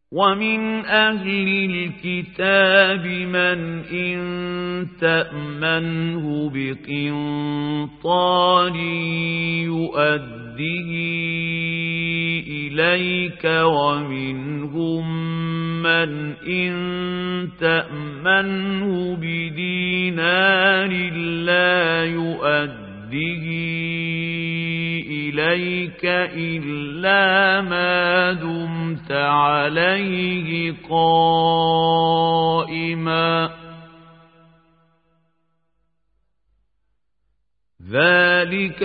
ومن أهل الكتاب من إن تأمنه بقنطار يؤده إليك ومنهم من إن تأمنه بدينار لا يؤده إليك إلا ما دمت عليه قائما ذلك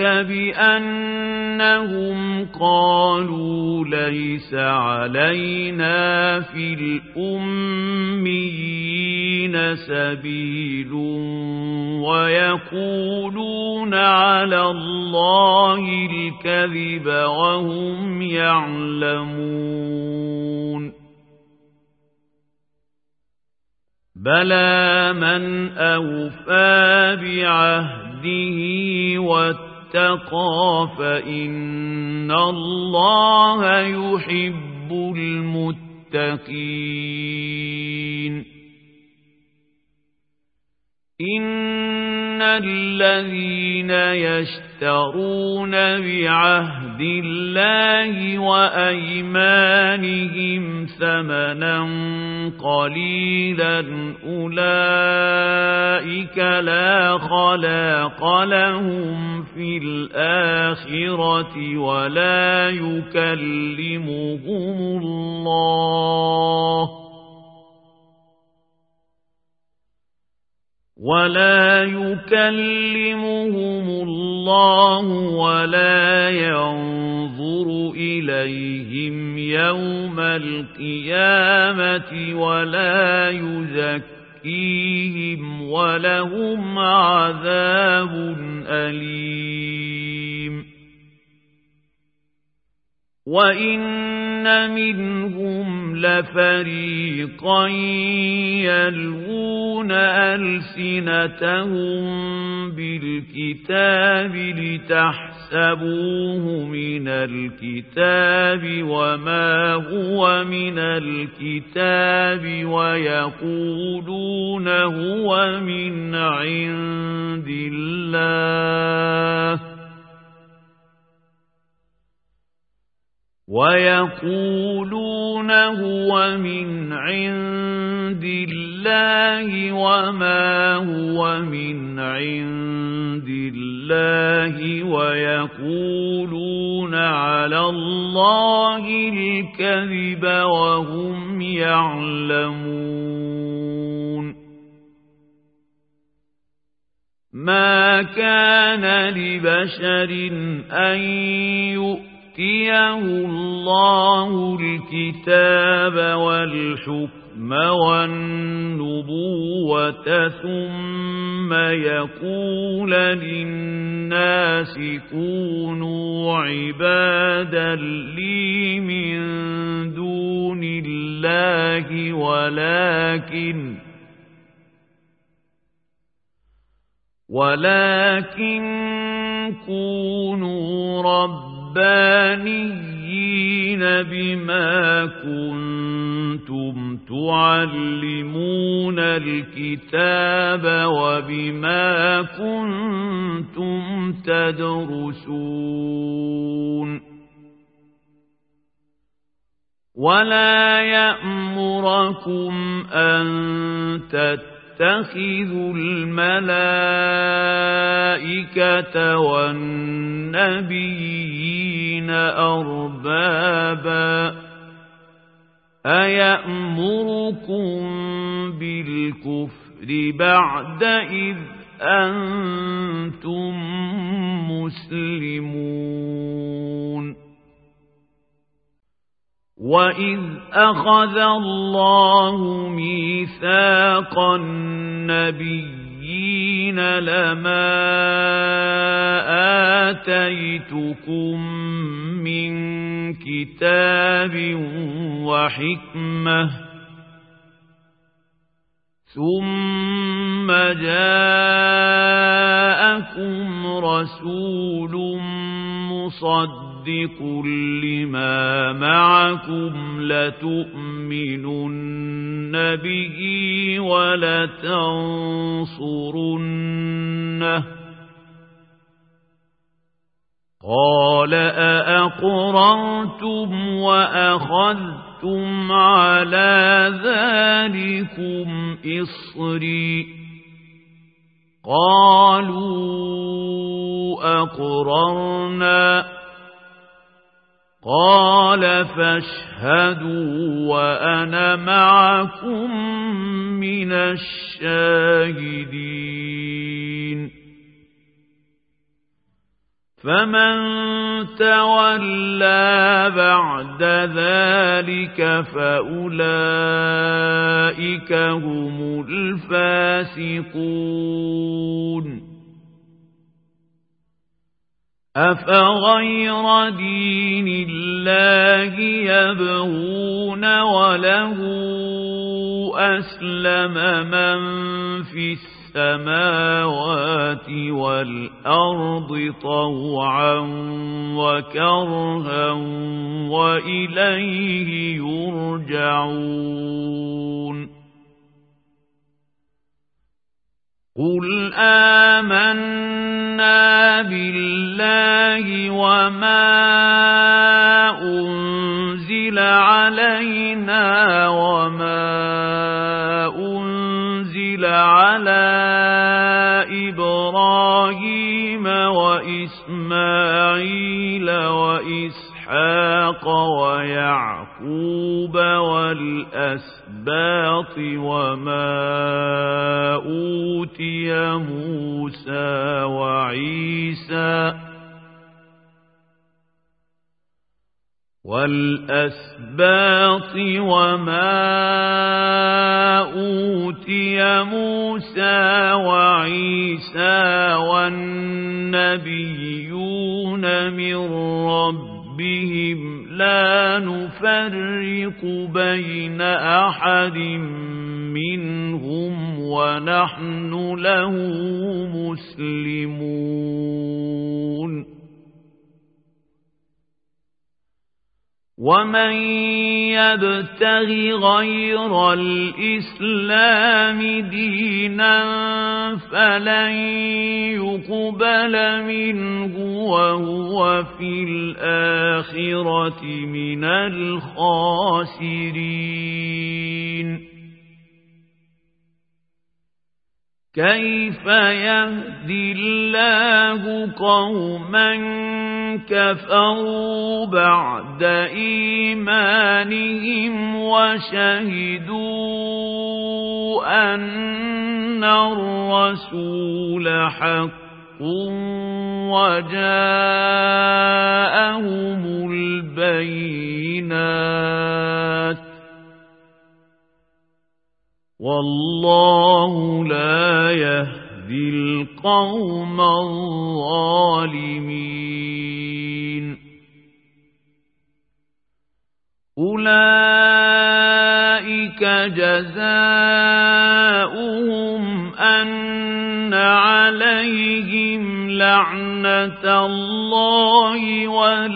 بأنهم قالوا ليس علينا في الأميين سبيل ويقولون على الله الكذب وهم يعلمون بلى من أوفى بعهده واتقى فإن الله يحب المتقين إن الذين يشترون بعهد الله وأيمانهم ثمنا قليلا أولئك لا خلاق لهم في الآخرة ولا يكلمهم الله ولا ينظر إليهم يوم القيامة ولا يزكيهم ولهم عذاب أليم وإن منهم لفريقا يلوون ألسنتهم بالكتاب لتحسبوه من الكتاب وما هو من الكتاب ويقولون هو من عند الله وما هو من عند الله ويقولون على الله الكذب وهم يعلمون ما كان لبشر أن يؤتيه الله الكتاب والحكم والنبوة ثم يقول للناس كونوا عبادا لي من دون الله ولكن كونوا ربانيين بما كنتم تعلمون الكتاب وبما كنتم تدرسون ولا يأمركم أن تتخذوا الملائكة والنبيين أربابا أيأمركم بالكفر بعد إذ أنتم مسلمون وإذ أخذ الله ميثاق النبيين لما آتيتكم من كتاب وحكمة ثم جاءكم رسول مصدق مُصَدِّقٌ لِّمَا مَعَكُمْ لَتُؤْمِنُنَّ بِهِ وَلَتَنصُرُنَّهُ قَالَ أَأَقْرَرْتُمْ وَأَخَذْتُمْ عَلَى ذَلِكُمْ إِصْرِي قَالُوا أَقْرَرْنَا قَالَ فَاشْهَدُوا وَأَنَا مَعَكُمْ مِنَ الشَّاهِدِينَ فَمَن تَوَلَّى بَعْدَ ذَلِكَ فَأُولَئِكَ هُمُ الْفَاسِقُونَ أَفَغَيْرَ دِينِ اللَّهِ يَبْغُونَ وَلَهُ أَسْلَمَ مَن فِي السَّمَاوَاتِ وَالْأَرْضِ طَوْعًا وَكَرْهًا وَإِلَيْهِ يُرْجَعُونَ قُلْ آمَنَّا بِاللَّهِ وَمَا أُنزِلَ عَلَيْنَا وَمَا أُنزِلَ عَلَى إِبْرَاهِيمَ وَإِسْمَاعِيلَ وَإِسْحَاقَ وَيَعْقُوبَ وَالْأَسْبَاطِ وَمَا أُوتِيَ مُوسَى وعيسى والنبيون من ربهم لا نفرق بين أحد منهم ونحن له مسلمون ومن يبتغ غير الإسلام دينا فلن يقبل منه وهو في الآخرة من الخاسرين كيف يهدي الله قوما كفروا بعد إيمانهم وشهدوا أن الرسول حق وجاءهم البينات والله لا يهدي القوم الظالمين أولئك جزاؤهم أن عليهم لعنة الله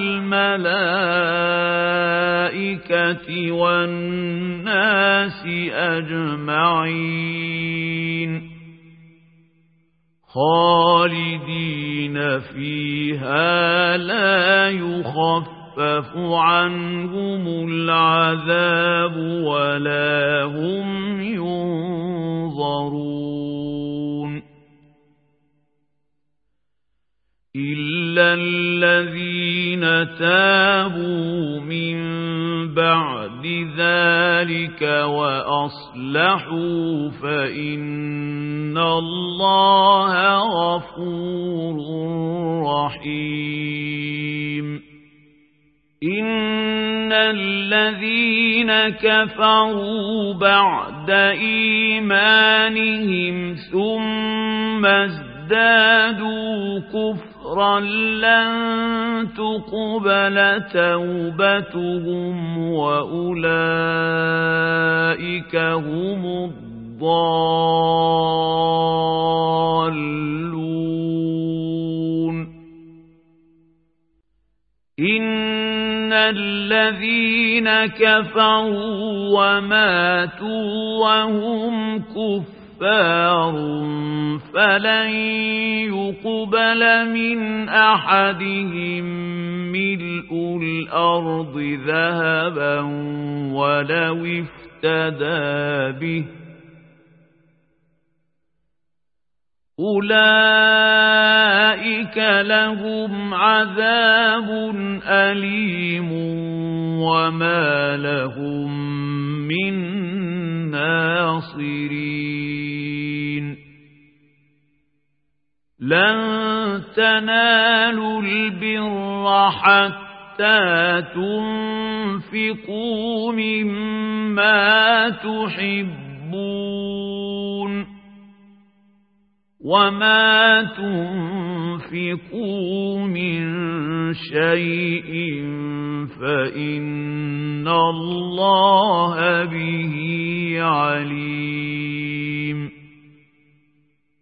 والملائكة والناس أجمعين خالدين فيها لا يخفف عنهم العذاب ولا هم ينظرون إلا الذين تابوا من بعد ذلك وأصلحوا فإن الله غفور رحيم إن الذين كفروا بعد إيمانهم ثم ازدادوا كفرا لن تقبل توبتهم وأولئك هم الضالون الذين كفروا وماتوا وهم كفار فلن يقبل من أحدهم ملء الأرض ذهبا ولو افتدى به أولئك لهم عذاب أليم وما لهم من ناصرين لن تنالوا البر حتى تنفقوا مما تحبون وما تنفقوا من شيء فإن الله به عليم